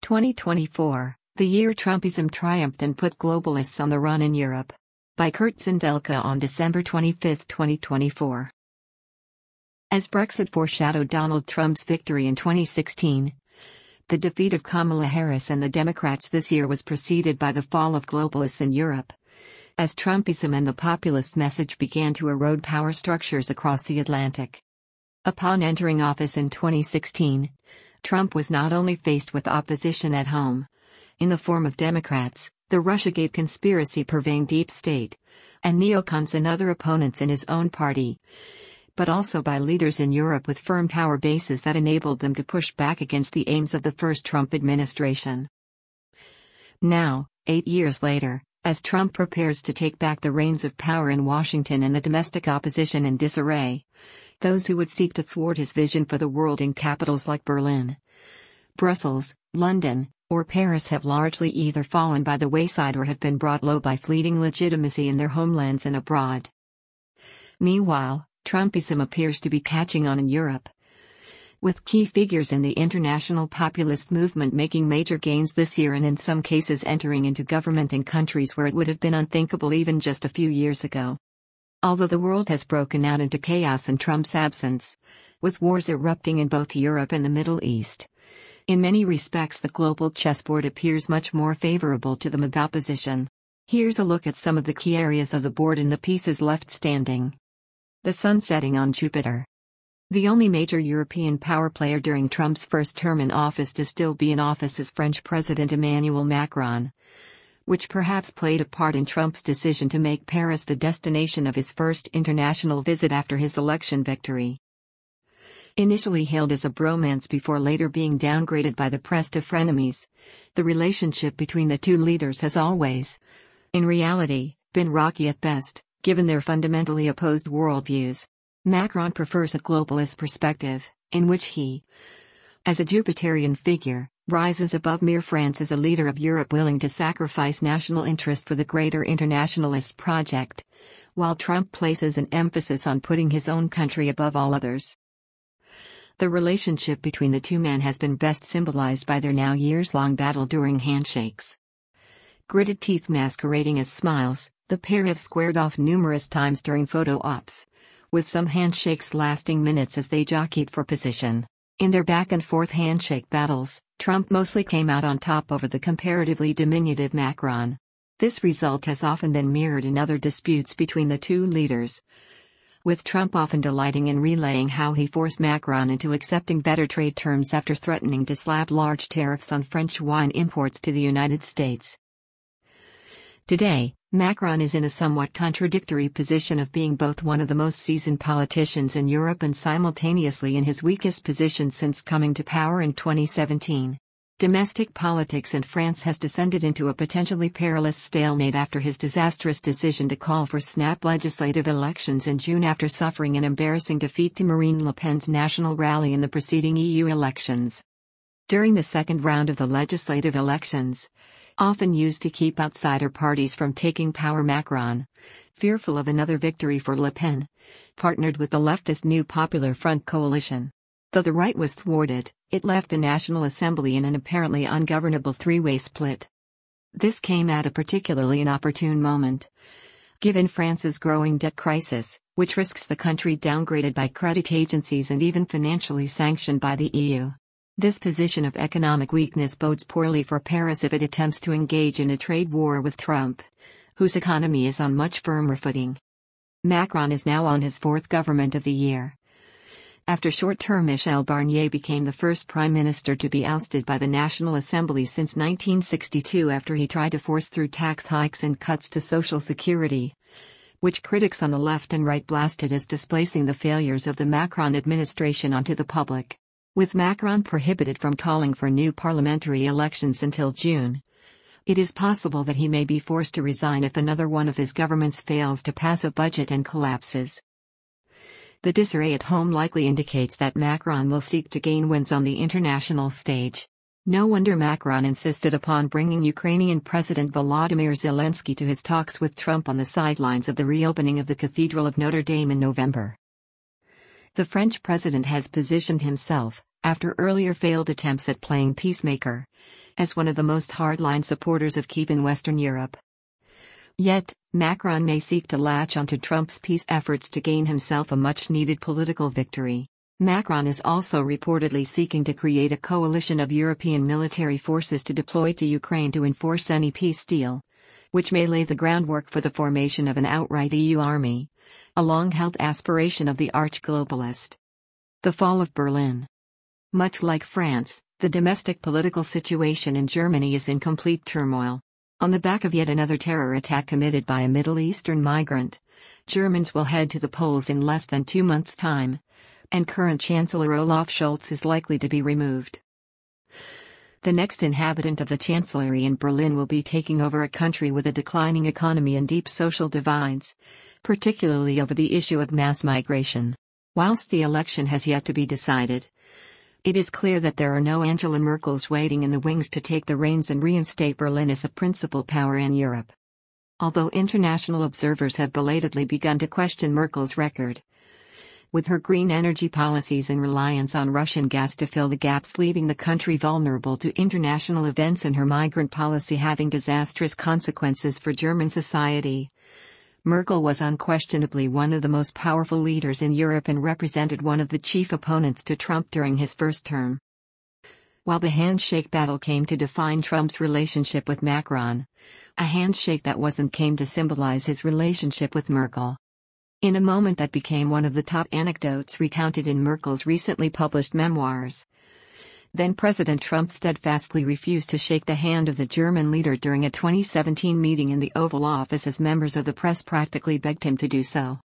2024, the year Trumpism triumphed and put globalists on the run in Europe. By Kurt Zindelka on December 25, 2024. As Brexit foreshadowed Donald Trump's victory in 2016, the defeat of Kamala Harris and the Democrats this year was preceded by the fall of globalists in Europe, as Trumpism and the populist message began to erode power structures across the Atlantic. Upon entering office in 2016, Trump was not only faced with opposition at home, in the form of Democrats, the Russiagate conspiracy purveying deep state, and neocons and other opponents in his own party, but also by leaders in Europe with firm power bases that enabled them to push back against the aims of the first Trump administration. Now, 8 years later, as Trump prepares to take back the reins of power in Washington and the domestic opposition in disarray, those who would seek to thwart his vision for the world in capitals like Berlin, Brussels, London, or Paris have largely either fallen by the wayside or have been brought low by fleeting legitimacy in their homelands and abroad. Meanwhile, Trumpism appears to be catching on in Europe, with key figures in the international populist movement making major gains this year and in some cases entering into government in countries where it would have been unthinkable even just a few years ago. Although the world has broken out into chaos in Trump's absence, with wars erupting in both Europe and the Middle East, in many respects the global chessboard appears much more favorable to the MAGA position. Here's a look at some of the key areas of the board and the pieces left standing. The sun setting on Jupiter. The only major European power player during Trump's first term in office to still be in office is French President Emmanuel Macron, which perhaps played a part in Trump's decision to make Paris the destination of his first international visit after his election victory. Initially hailed as a bromance before later being downgraded by the press to frenemies, the relationship between the two leaders has always, in reality, been rocky at best, given their fundamentally opposed worldviews. Macron prefers a globalist perspective, in which he, as a Jupiterian figure, rises above mere France as a leader of Europe willing to sacrifice national interest for the greater internationalist project, while Trump places an emphasis on putting his own country above all others. The relationship between the two men has been best symbolized by their now years-long battle during handshakes. Gritted teeth masquerading as smiles, the pair have squared off numerous times during photo ops, with some handshakes lasting minutes as they jockeyed for position. In their back-and-forth handshake battles, Trump mostly came out on top over the comparatively diminutive Macron. This result has often been mirrored in other disputes between the two leaders, with Trump often delighting in relaying how he forced Macron into accepting better trade terms after threatening to slap large tariffs on French wine imports to the United States. Today, Macron is in a somewhat contradictory position of being both one of the most seasoned politicians in Europe and simultaneously in his weakest position since coming to power in 2017. Domestic politics in France has descended into a potentially perilous stalemate after his disastrous decision to call for snap legislative elections in June after suffering an embarrassing defeat to Marine Le Pen's national rally in the preceding EU elections. During the second round of the legislative elections, often used to keep outsider parties from taking power, Macron, fearful of another victory for Le Pen, partnered with the leftist New Popular Front coalition. Though the right was thwarted, it left the National Assembly in an apparently ungovernable three-way split. This came at a particularly inopportune moment, given France's growing debt crisis, which risks the country downgraded by credit agencies and even financially sanctioned by the EU. This position of economic weakness bodes poorly for Paris if it attempts to engage in a trade war with Trump, whose economy is on much firmer footing. Macron is now on his fourth government of the year, after short-term Michel Barnier became the first prime minister to be ousted by the National Assembly since 1962 after he tried to force through tax hikes and cuts to Social Security, which critics on the left and right blasted as displacing the failures of the Macron administration onto the public. With Macron prohibited from calling for new parliamentary elections until June, it is possible that he may be forced to resign if another one of his governments fails to pass a budget and collapses. The disarray at home likely indicates that Macron will seek to gain wins on the international stage. No wonder Macron insisted upon bringing Ukrainian President Volodymyr Zelensky to his talks with Trump on the sidelines of the reopening of the Cathedral of Notre Dame in November. The French president has positioned himself, after earlier failed attempts at playing peacemaker, as one of the most hardline supporters of Kyiv in Western Europe. Yet, Macron may seek to latch onto Trump's peace efforts to gain himself a much-needed political victory. Macron is also reportedly seeking to create a coalition of European military forces to deploy to Ukraine to enforce any peace deal, which may lay the groundwork for the formation of an outright EU army, a long-held aspiration of the arch-globalist. The fall of Berlin. Much like France, the domestic political situation in Germany is in complete turmoil. On the back of yet another terror attack committed by a Middle Eastern migrant, Germans will head to the polls in less than 2 months' time, and current Chancellor Olaf Scholz is likely to be removed. The next inhabitant of the Chancellery in Berlin will be taking over a country with a declining economy and deep social divides, particularly over the issue of mass migration. Whilst the election has yet to be decided, it is clear that there are no Angela Merkels waiting in the wings to take the reins and reinstate Berlin as the principal power in Europe. Although international observers have belatedly begun to question Merkel's record, with her green energy policies and reliance on Russian gas to fill the gaps, leaving the country vulnerable to international events, and her migrant policy having disastrous consequences for German society, Merkel was unquestionably one of the most powerful leaders in Europe and represented one of the chief opponents to Trump during his first term. While the handshake battle came to define Trump's relationship with Macron, a handshake that came to symbolize his relationship with Merkel. In a moment that became one of the top anecdotes recounted in Merkel's recently published memoirs, then-President Trump steadfastly refused to shake the hand of the German leader during a 2017 meeting in the Oval Office as members of the press practically begged him to do so.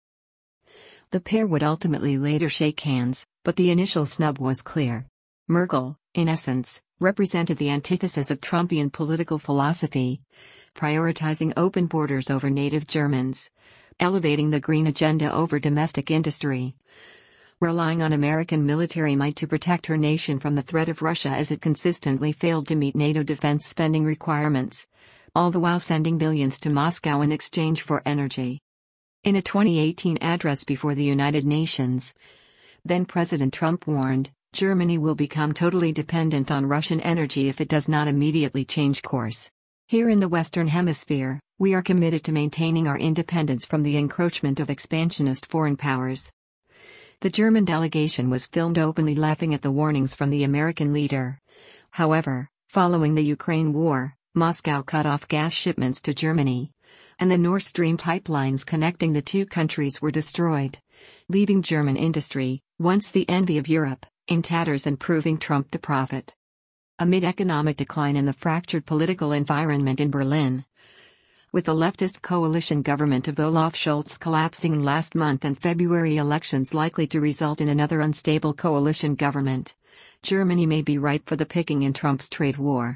The pair would ultimately later shake hands, but the initial snub was clear. Merkel, in essence, represented the antithesis of Trumpian political philosophy, prioritizing open borders over native Germans, elevating the green agenda over domestic industry, relying on American military might to protect her nation from the threat of Russia as it consistently failed to meet NATO defense spending requirements, all the while sending billions to Moscow in exchange for energy. In a 2018 address before the United Nations, then-President Trump warned, Germany will become totally dependent on Russian energy if it does not immediately change course. Here in the Western Hemisphere, we are committed to maintaining our independence from the encroachment of expansionist foreign powers. The German delegation was filmed openly laughing at the warnings from the American leader. However, following the Ukraine war, Moscow cut off gas shipments to Germany, and the Nord Stream pipelines connecting the two countries were destroyed, leaving German industry, once the envy of Europe, in tatters and proving Trump the prophet. Amid economic decline and the fractured political environment in Berlin, with the leftist coalition government of Olaf Scholz collapsing last month and February elections likely to result in another unstable coalition government, Germany may be ripe for the picking in Trump's trade war.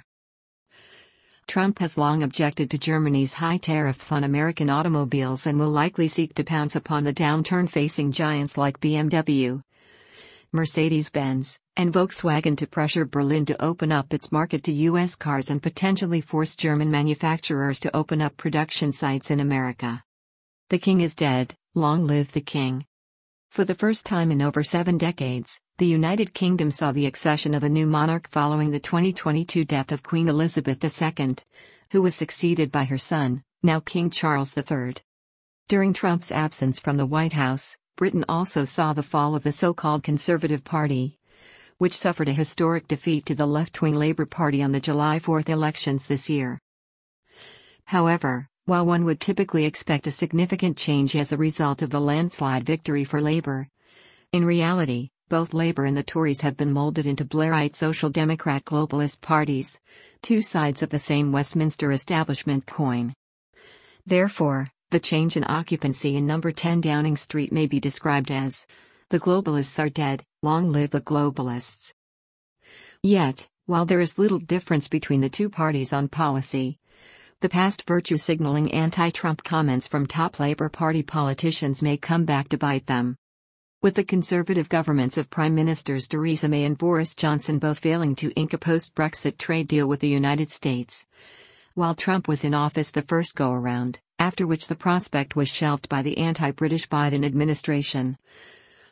Trump has long objected to Germany's high tariffs on American automobiles and will likely seek to pounce upon the downturn-facing giants like BMW, Mercedes-Benz, and Volkswagen to pressure Berlin to open up its market to U.S. cars and potentially force German manufacturers to open up production sites in America. The king is dead, long live the king. For the first time in over 7 decades, the United Kingdom saw the accession of a new monarch following the 2022 death of Queen Elizabeth II, who was succeeded by her son, now King Charles III. During Trump's absence from the White House, Britain also saw the fall of the so-called Conservative Party, which suffered a historic defeat to the left-wing Labour Party on the July 4 elections this year. However, while one would typically expect a significant change as a result of the landslide victory for Labour, in reality, both Labour and the Tories have been molded into Blairite Social Democrat globalist parties, two sides of the same Westminster establishment coin. Therefore, the change in occupancy in number 10 Downing Street may be described as, "The globalists are dead, long live the globalists." Yet, while there is little difference between the two parties on policy, the past virtue-signaling anti-Trump comments from top Labour Party politicians may come back to bite them. With the Conservative governments of Prime Ministers Theresa May and Boris Johnson both failing to ink a post-Brexit trade deal with the United States, while Trump was in office the first go-around, after which the prospect was shelved by the anti-British Biden administration,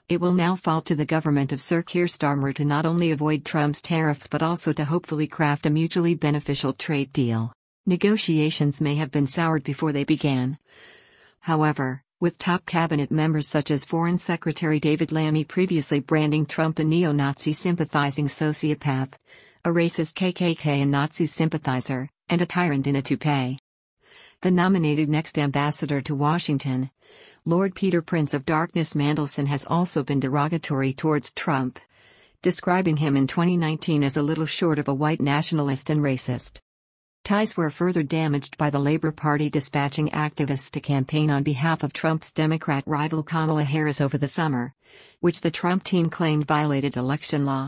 It will now fall to the government of Sir Keir Starmer to not only avoid Trump's tariffs but also to hopefully craft a mutually beneficial trade deal. Negotiations may have been soured before they began. However, with top cabinet members such as Foreign Secretary David Lammy previously branding Trump a neo-Nazi sympathizing sociopath, a racist KKK and Nazi sympathizer, and a tyrant in a toupee. The nominated next ambassador to Washington, Lord Peter Prince of Darkness Mandelson, has also been derogatory towards Trump, describing him in 2019 as a little short of a white nationalist and racist. Ties were further damaged by the Labour Party dispatching activists to campaign on behalf of Trump's Democrat rival Kamala Harris over the summer, which the Trump team claimed violated election law.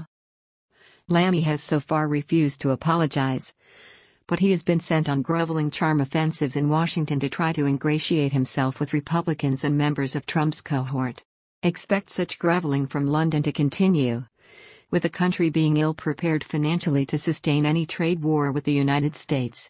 Lammy has so far refused to apologize, but he has been sent on groveling charm offensives in Washington to try to ingratiate himself with Republicans and members of Trump's cohort. Expect such groveling from London to continue, with the country being ill-prepared financially to sustain any trade war with the United States.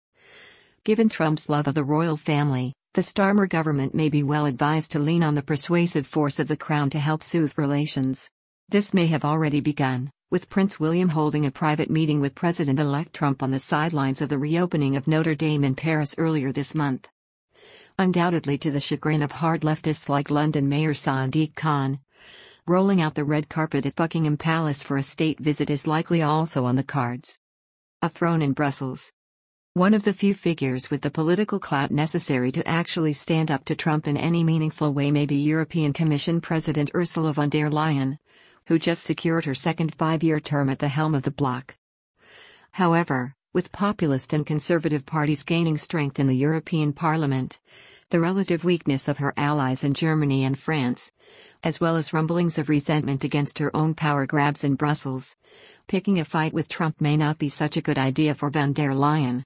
Given Trump's love of the royal family, the Starmer government may be well advised to lean on the persuasive force of the crown to help soothe relations. This may have already begun, with Prince William holding a private meeting with President-elect Trump on the sidelines of the reopening of Notre Dame in Paris earlier this month. Undoubtedly to the chagrin of hard leftists like London Mayor Sadiq Khan, rolling out the red carpet at Buckingham Palace for a state visit is likely also on the cards. A throne in Brussels. One of the few figures with the political clout necessary to actually stand up to Trump in any meaningful way may be European Commission President Ursula von der Leyen, who just secured her second 5-year term at the helm of the bloc. However, with populist and conservative parties gaining strength in the European Parliament, the relative weakness of her allies in Germany and France, as well as rumblings of resentment against her own power grabs in Brussels, picking a fight with Trump may not be such a good idea for von der Leyen.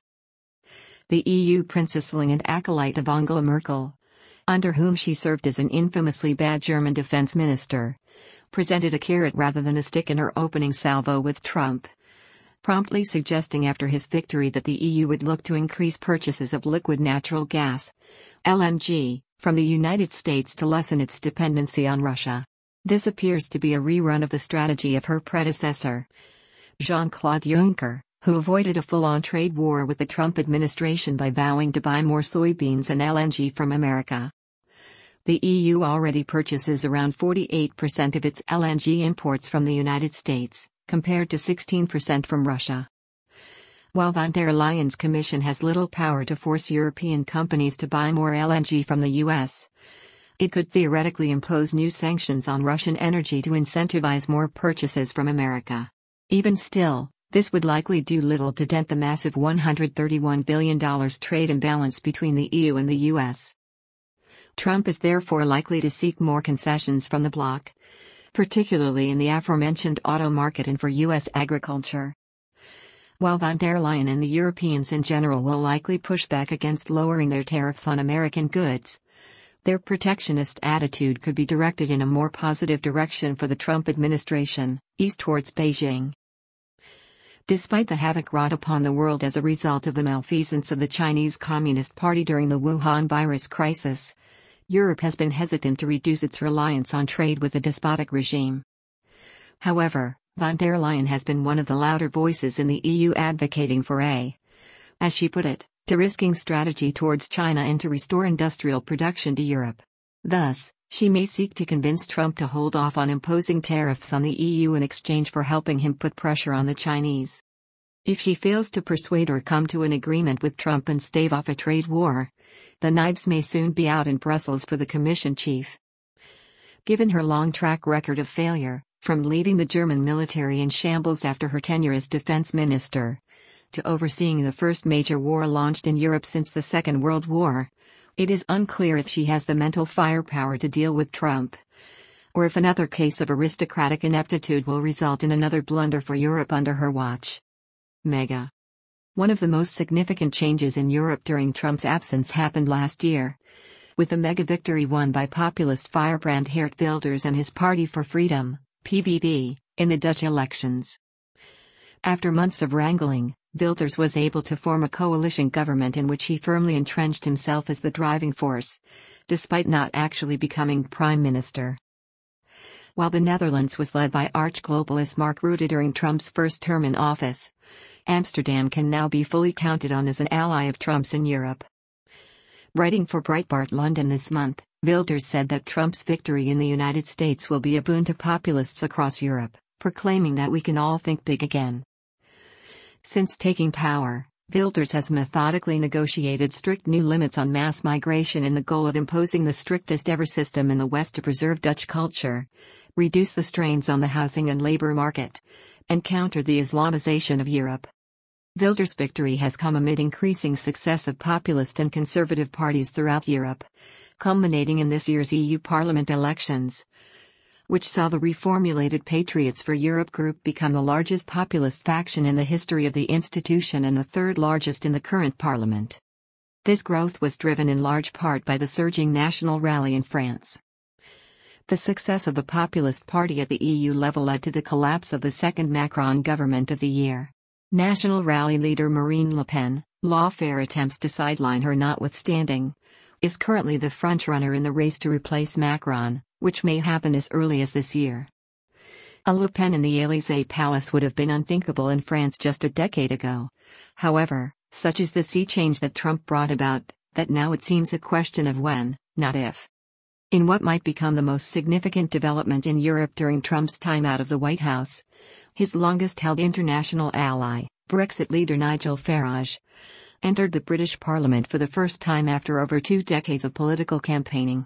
The EU princessling and acolyte of Angela Merkel, under whom she served as an infamously bad German defense minister, presented a carrot rather than a stick in her opening salvo with Trump, promptly suggesting after his victory that the EU would look to increase purchases of liquid natural gas, LNG, from the United States to lessen its dependency on Russia. This appears to be a rerun of the strategy of her predecessor, Jean-Claude Juncker, who avoided a full-on trade war with the Trump administration by vowing to buy more soybeans and LNG from America. The EU already purchases around 48% of its LNG imports from the United States, compared to 16% from Russia. While von der Leyen's commission has little power to force European companies to buy more LNG from the US, it could theoretically impose new sanctions on Russian energy to incentivize more purchases from America. Even still, this would likely do little to dent the massive $131 billion trade imbalance between the EU and the US. Trump is therefore likely to seek more concessions from the bloc, particularly in the aforementioned auto market and for US agriculture. While von der Leyen and the Europeans in general will likely push back against lowering their tariffs on American goods, their protectionist attitude could be directed in a more positive direction for the Trump administration, east towards Beijing. Despite the havoc wrought upon the world as a result of the malfeasance of the Chinese Communist Party during the Wuhan virus crisis, Europe has been hesitant to reduce its reliance on trade with the despotic regime. However, von der Leyen has been one of the louder voices in the EU advocating for a, as she put it, de-risking strategy towards China and to restore industrial production to Europe. Thus, she may seek to convince Trump to hold off on imposing tariffs on the EU in exchange for helping him put pressure on the Chinese. If she fails to persuade or come to an agreement with Trump and stave off a trade war, the knives may soon be out in Brussels for the Commission chief. Given her long track record of failure, from leading the German military in shambles after her tenure as defense minister, to overseeing the first major war launched in Europe since the Second World War, it is unclear if she has the mental firepower to deal with Trump, or if another case of aristocratic ineptitude will result in another blunder for Europe under her watch. Mega. One of the most significant changes in Europe during Trump's absence happened last year, with the mega victory won by populist firebrand Geert Wilders and his Party for Freedom, PVV, in the Dutch elections. After months of wrangling, Wilders was able to form a coalition government in which he firmly entrenched himself as the driving force, despite not actually becoming prime minister. While the Netherlands was led by arch-globalist Mark Rutte during Trump's first term in office, Amsterdam can now be fully counted on as an ally of Trump's in Europe. Writing for Breitbart London this month, Wilders said that Trump's victory in the United States will be a boon to populists across Europe, proclaiming that we can all think big again. Since taking power, Wilders has methodically negotiated strict new limits on mass migration in the goal of imposing the strictest ever system in the West to preserve Dutch culture, reduce the strains on the housing and labor market, and counter the Islamization of Europe. Wilders' victory has come amid increasing success of populist and conservative parties throughout Europe, culminating in this year's EU Parliament elections, which saw the reformulated Patriots for Europe group become the largest populist faction in the history of the institution and the third largest in the current parliament. This growth was driven in large part by the surging National Rally in France. The success of the Populist Party at the EU level led to the collapse of the second Macron government of the year. National Rally leader Marine Le Pen, lawfare attempts to sideline her notwithstanding, is currently the frontrunner in the race to replace Macron, which may happen as early as this year. A Le Pen in the Élysée Palace would have been unthinkable in France just a decade ago. However, such is the sea change that Trump brought about, that now it seems a question of when, not if. In what might become the most significant development in Europe during Trump's time out of the White House, his longest-held international ally, Brexit leader Nigel Farage, entered the British Parliament for the first time after over 2 decades of political campaigning.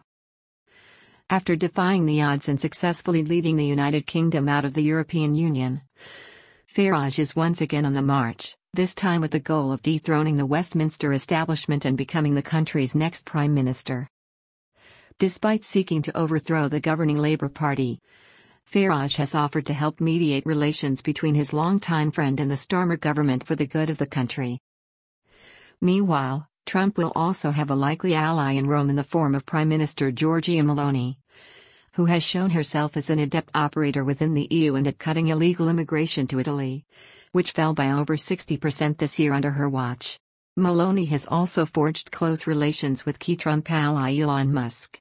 After defying the odds and successfully leading the United Kingdom out of the European Union, Farage is once again on the march, this time with the goal of dethroning the Westminster establishment and becoming the country's next prime minister. Despite seeking to overthrow the governing Labour Party, Farage has offered to help mediate relations between his longtime friend and the Starmer government for the good of the country. Meanwhile, Trump will also have a likely ally in Rome in the form of Prime Minister Giorgia Meloni, who has shown herself as an adept operator within the EU and at cutting illegal immigration to Italy, which fell by over 60% this year under her watch. Meloni has also forged close relations with key Trump ally Elon Musk.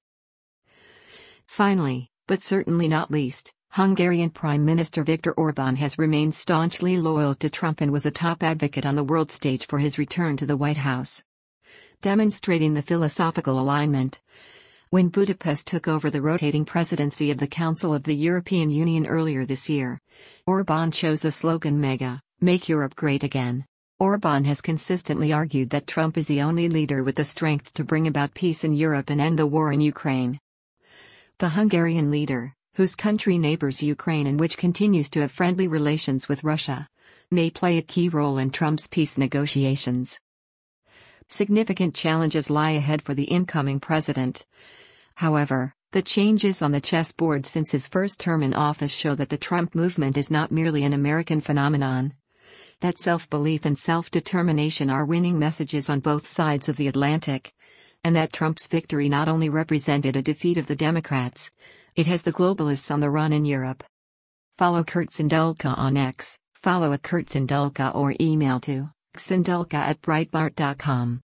Finally, but certainly not least, Hungarian Prime Minister Viktor Orbán has remained staunchly loyal to Trump and was a top advocate on the world stage for his return to the White House, demonstrating the philosophical alignment. When Budapest took over the rotating presidency of the Council of the European Union earlier this year, Orbán chose the slogan MEGA, Make Europe Great Again. Orbán has consistently argued that Trump is the only leader with the strength to bring about peace in Europe and end the war in Ukraine. The Hungarian leader, whose country neighbors Ukraine and which continues to have friendly relations with Russia, may play a key role in Trump's peace negotiations. Significant challenges lie ahead for the incoming president. However, the changes on the chessboard since his first term in office show that the Trump movement is not merely an American phenomenon, that self-belief and self-determination are winning messages on both sides of the Atlantic, and that Trump's victory not only represented a defeat of the Democrats, it has the globalists on the run in Europe. Follow Kurt Sindulka on X, follow @KurtSindulka or email to xindulka@breitbart.com.